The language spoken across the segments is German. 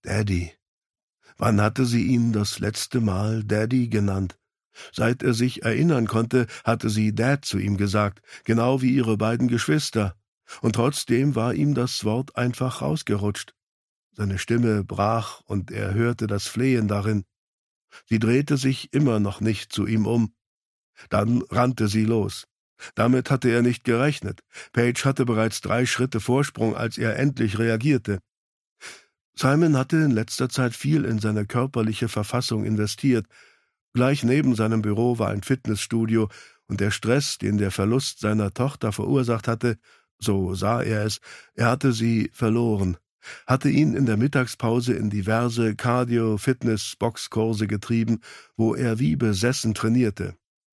Daddy. Wann hatte sie ihn das letzte Mal Daddy genannt? Seit er sich erinnern konnte, hatte sie Dad zu ihm gesagt, genau wie ihre beiden Geschwister. Und trotzdem war ihm das Wort einfach rausgerutscht. Seine Stimme brach, und er hörte das Flehen darin. Sie drehte sich immer noch nicht zu ihm um. Dann rannte sie los. Damit hatte er nicht gerechnet. Paige hatte bereits 3 Schritte Vorsprung, als er endlich reagierte. Simon hatte in letzter Zeit viel in seine körperliche Verfassung investiert. Gleich neben seinem Büro war ein Fitnessstudio, und der Stress, den der Verlust seiner Tochter verursacht hatte, so sah er es, er hatte sie verloren, hatte ihn in der Mittagspause in diverse Cardio-Fitness-Boxkurse getrieben, wo er wie besessen trainierte.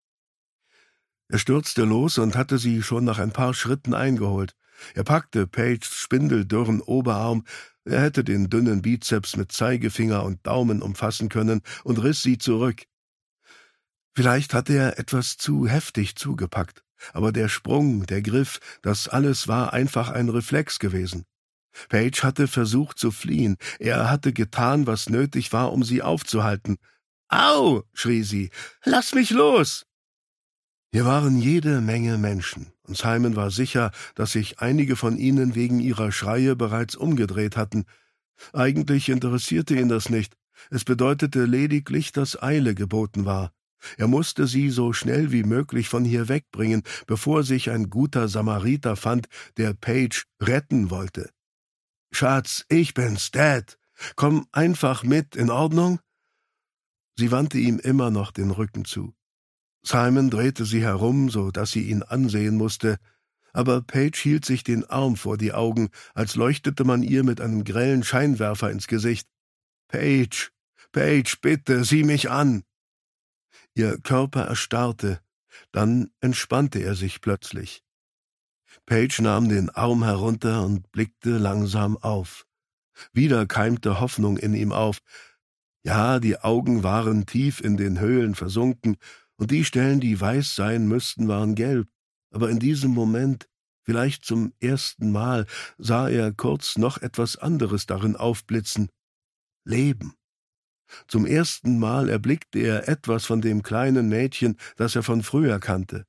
Er stürzte los und hatte sie schon nach ein paar Schritten eingeholt. Er packte Paiges spindeldürren Oberarm, er hätte den dünnen Bizeps mit Zeigefinger und Daumen umfassen können, und riss sie zurück. Vielleicht hatte er etwas zu heftig zugepackt, aber der Sprung, der Griff, das alles war einfach ein Reflex gewesen. Paige hatte versucht zu fliehen, er hatte getan, was nötig war, um sie aufzuhalten. »Au!« schrie sie, »lass mich los!« Hier waren jede Menge Menschen, und Simon war sicher, dass sich einige von ihnen wegen ihrer Schreie bereits umgedreht hatten. Eigentlich interessierte ihn das nicht, es bedeutete lediglich, dass Eile geboten war. Er musste sie so schnell wie möglich von hier wegbringen, bevor sich ein guter Samariter fand, der Paige retten wollte. »Schatz, ich bin's, Dad. Komm einfach mit, in Ordnung?« Sie wandte ihm immer noch den Rücken zu. Simon drehte sie herum, so dass sie ihn ansehen musste, aber Paige hielt sich den Arm vor die Augen, als leuchtete man ihr mit einem grellen Scheinwerfer ins Gesicht. »Paige, Paige, bitte, sieh mich an!« Ihr Körper erstarrte, dann entspannte er sich plötzlich. Paige nahm den Arm herunter und blickte langsam auf. Wieder keimte Hoffnung in ihm auf. Ja, die Augen waren tief in den Höhlen versunken, und die Stellen, die weiß sein müssten, waren gelb. Aber in diesem Moment, vielleicht zum ersten Mal, sah er kurz noch etwas anderes darin aufblitzen. Leben. Zum ersten Mal erblickte er etwas von dem kleinen Mädchen, das er von früher kannte.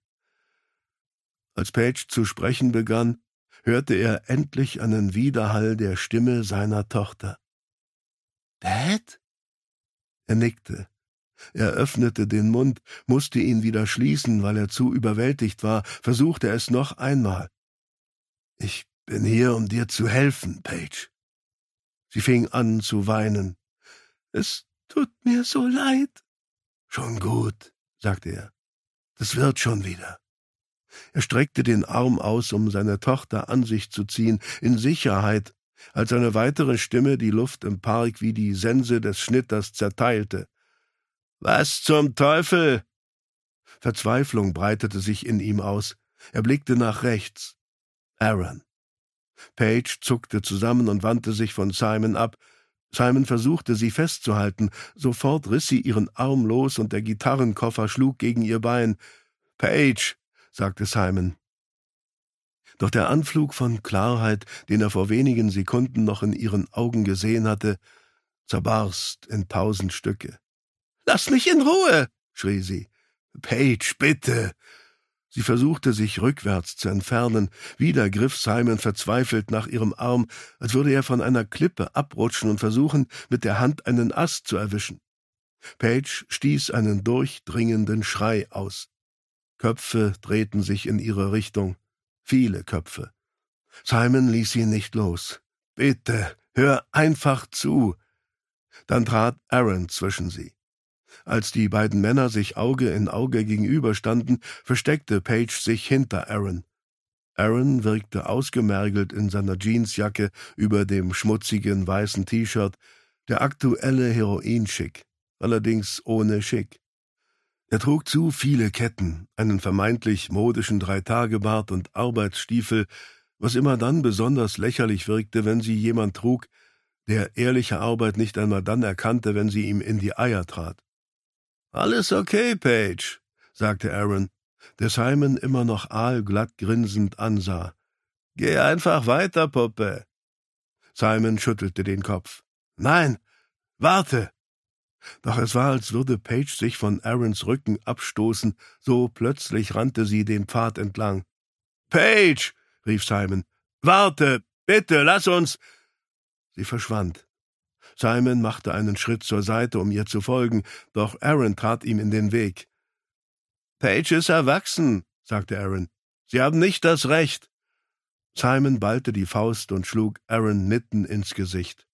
Als Paige zu sprechen begann, hörte er endlich einen Widerhall der Stimme seiner Tochter. »Dad?« Er nickte. Er öffnete den Mund, musste ihn wieder schließen, weil er zu überwältigt war, versuchte es noch einmal. »Ich bin hier, um dir zu helfen, Paige.« Sie fing an zu weinen. »Es tut mir so leid.« »Schon gut«, sagte er. »Das wird schon wieder.« Er streckte den Arm aus, um seine Tochter an sich zu ziehen, in Sicherheit, als eine weitere Stimme die Luft im Park wie die Sense des Schnitters zerteilte. »Was zum Teufel?« Verzweiflung breitete sich in ihm aus. Er blickte nach rechts. Aaron. Paige zuckte zusammen und wandte sich von Simon ab. Simon versuchte, sie festzuhalten. Sofort riss sie ihren Arm los, und der Gitarrenkoffer schlug gegen ihr Bein. »Paige«, sagte Simon. Doch der Anflug von Klarheit, den er vor wenigen Sekunden noch in ihren Augen gesehen hatte, zerbarst in 1000 Stücke. »Lass mich in Ruhe«, schrie sie. »Paige, bitte!« Sie versuchte, sich rückwärts zu entfernen. Wieder griff Simon verzweifelt nach ihrem Arm, als würde er von einer Klippe abrutschen und versuchen, mit der Hand einen Ast zu erwischen. Paige stieß einen durchdringenden Schrei aus. Köpfe drehten sich in ihre Richtung. Viele Köpfe. Simon ließ sie nicht los. »Bitte, hör einfach zu!« Dann trat Aaron zwischen sie. Als die beiden Männer sich Auge in Auge gegenüberstanden, versteckte Paige sich hinter Aaron. Aaron wirkte ausgemergelt in seiner Jeansjacke über dem schmutzigen weißen T-Shirt, der aktuelle Heroin-Schick, allerdings ohne Schick. Er trug zu viele Ketten, einen vermeintlich modischen 3-Tage-Bart und Arbeitsstiefel, was immer dann besonders lächerlich wirkte, wenn sie jemand trug, der ehrliche Arbeit nicht einmal dann erkannte, wenn sie ihm in die Eier trat. »Alles okay, Paige«, sagte Aaron, der Simon immer noch aalglatt grinsend ansah. »Geh einfach weiter, Puppe.« Simon schüttelte den Kopf. Nein, warte! Doch es war, als würde Paige sich von Aarons Rücken abstoßen, so plötzlich rannte sie den Pfad entlang. »Paige«, rief Simon, »warte, bitte, lass uns!« Sie verschwand. Simon machte einen Schritt zur Seite, um ihr zu folgen, doch Aaron trat ihm in den Weg. »Paige ist erwachsen«, sagte Aaron. »Sie haben nicht das Recht.« Simon ballte die Faust und schlug Aaron mitten ins Gesicht.